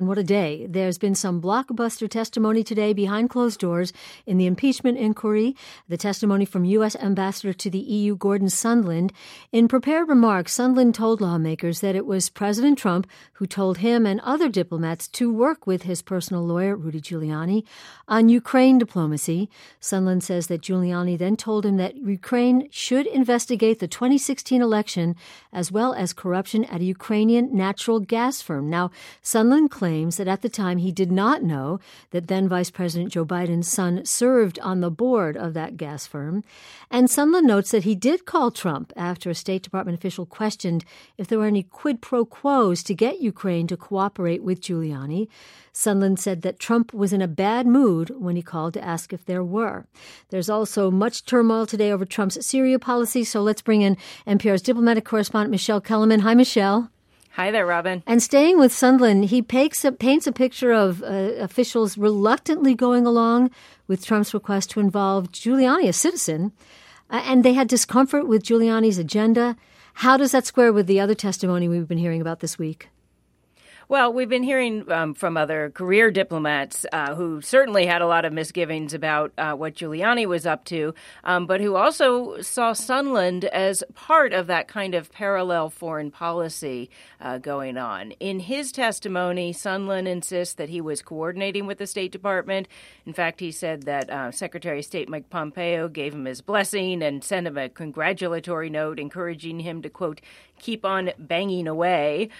what a day. There's been some blockbuster testimony today behind closed doors in the impeachment inquiry, the testimony from U.S. Ambassador to the EU, Gordon Sondland. In prepared remarks, Sondland told lawmakers that it was President Trump who told him and other diplomats to work with his personal lawyer, Rudy Giuliani, on Ukraine diplomacy. Sondland says that Giuliani then told him that Ukraine should investigate the 2016 election as well as corruption at a Ukrainian natural gas firm. Now, Sondland claims that at the time he did not know that then Vice President Joe Biden's son served on the board of that gas firm. And Sondland notes that he did call Trump after a State Department official questioned if there were any quid pro quos to get Ukraine to cooperate with Giuliani. Sondland said that Trump was in a bad mood when he called to ask if there were. There's also much turmoil today over Trump's Syria policy, so let's bring in NPR's diplomatic correspondent Michelle Kellerman. Hi, Michelle. Hi there, Robin. And staying with Sondland, he paints a picture of officials reluctantly going along with Trump's request to involve Giuliani, a citizen, and they had discomfort with Giuliani's agenda. How does that square with the other testimony we've been hearing about this week? Well, we've been hearing from other career diplomats who certainly had a lot of misgivings about what Giuliani was up to, but who also saw Sondland as part of that kind of parallel foreign policy going on. In his testimony, Sondland insists that he was coordinating with the State Department. In fact, he said that Secretary of State Mike Pompeo gave him his blessing and sent him a congratulatory note encouraging him to, quote, keep on banging away.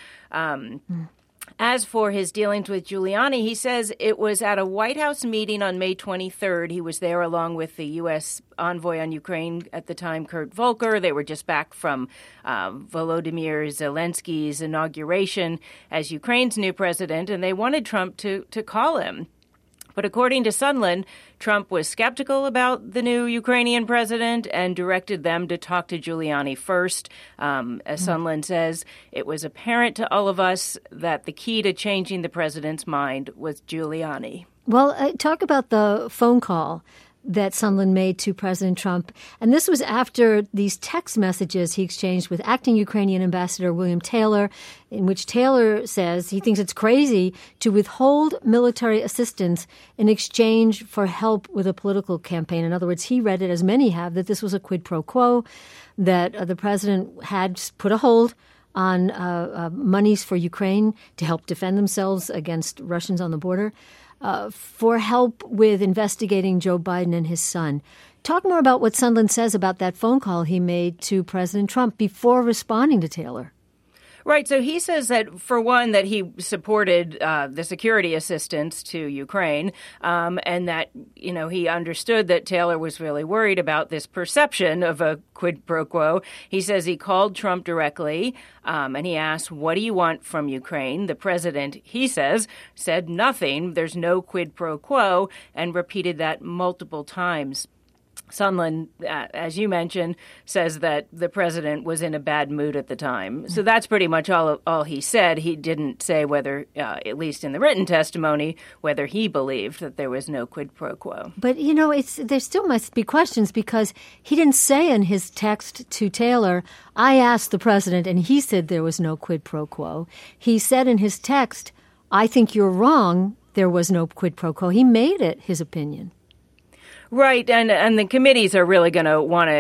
As for his dealings with Giuliani, he says it was at a White House meeting on May 23rd. He was there along with the U.S. envoy on Ukraine at the time, Kurt Volker. They were just back from Volodymyr Zelensky's inauguration as Ukraine's new president, and they wanted Trump to call him. But according to Sondland, Trump was skeptical about the new Ukrainian president and directed them to talk to Giuliani first. As Sondland says, it was apparent to all of us that the key to changing the president's mind was Giuliani. Well, talk about the phone call that Sondland made to President Trump. And this was after these text messages he exchanged with acting Ukrainian Ambassador William Taylor, in which Taylor says he thinks it's crazy to withhold military assistance in exchange for help with a political campaign. In other words, he read it, as many have, that this was a quid pro quo, that the president had put a hold on monies for Ukraine to help defend themselves against Russians on the border. For help with investigating Joe Biden and his son. Talk more about what Sondland says about that phone call he made to President Trump before responding to Taylor. Right. So he says that, for one, that he supported the security assistance to Ukraine and that, you know, he understood that Taylor was really worried about this perception of a quid pro quo. He says he called Trump directly and he asked, what do you want from Ukraine? The president, he says, said nothing. There's no quid pro quo, and repeated that multiple times. Sondland, as you mentioned, says that the president was in a bad mood at the time. So that's pretty much all he said. He didn't say whether, at least in the written testimony, whether he believed that there was no quid pro quo. But, you know, there still must be questions, because he didn't say in his text to Taylor, I asked the president and he said there was no quid pro quo. He said in his text, I think you're wrong, there was no quid pro quo. He made it his opinion. Right, and the committees are really going to want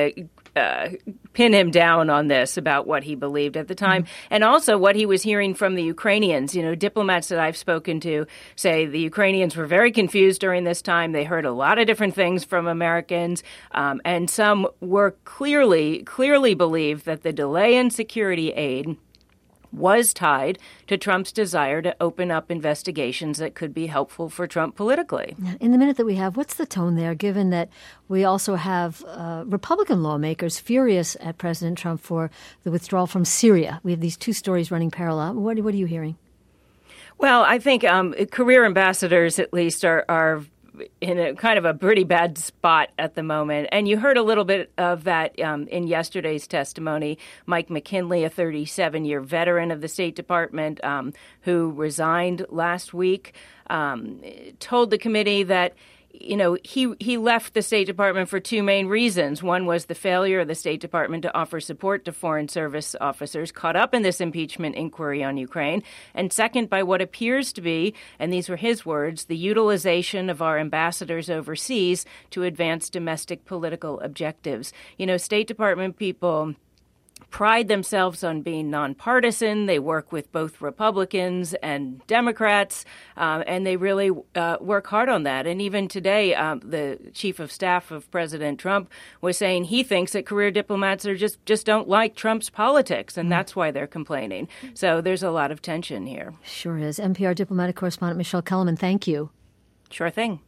to pin him down on this about what he believed at the time, and also what he was hearing from the Ukrainians. You know, diplomats that I've spoken to say the Ukrainians were very confused during this time. They heard a lot of different things from Americans, and some were clearly believed that the delay in security aid was tied to Trump's desire to open up investigations that could be helpful for Trump politically. In the minute that we have, what's the tone there, given that we also have Republican lawmakers furious at President Trump for the withdrawal from Syria? We have these two stories running parallel. What are you hearing? Well, I think career ambassadors, at least, are in a kind of a pretty bad spot at the moment. And you heard a little bit of that in yesterday's testimony. Mike McKinley, a 37-year veteran of the State Department who resigned last week, told the committee that he left the State Department for two main reasons. One was the failure of the State Department to offer support to Foreign Service officers caught up in this impeachment inquiry on Ukraine. And second, by what appears to be, and these were his words, the utilization of our ambassadors overseas to advance domestic political objectives. State Department people pride themselves on being nonpartisan. They work with both Republicans and Democrats, and they really work hard on that. And even today, the chief of staff of President Trump was saying he thinks that career diplomats are just don't like Trump's politics, and that's why they're complaining. So there's a lot of tension here. Sure is. NPR diplomatic correspondent Michelle Kellerman, thank you. Sure thing.